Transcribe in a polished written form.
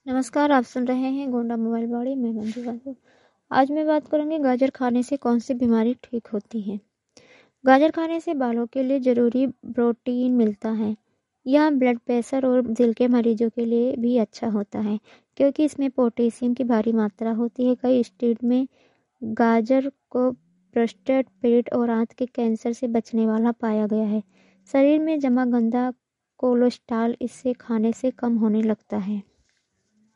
नमस्कार, आप सुन रहे हैं गोंडा मोबाइल बाड़ी। मैं मंजू बाबू। आज मैं बात करूंगी गाजर खाने से कौन सी बीमारी ठीक होती है। गाजर खाने से बालों के लिए ज़रूरी प्रोटीन मिलता है। यह ब्लड प्रेशर और दिल के मरीजों के लिए भी अच्छा होता है क्योंकि इसमें पोटेशियम की भारी मात्रा होती है। कई स्टेट में गाजर को प्रोस्टेट, पेट और आंत के कैंसर से बचने वाला पाया गया है। शरीर में जमा गंदा कोलेस्ट्रॉल इससे खाने से कम होने लगता है।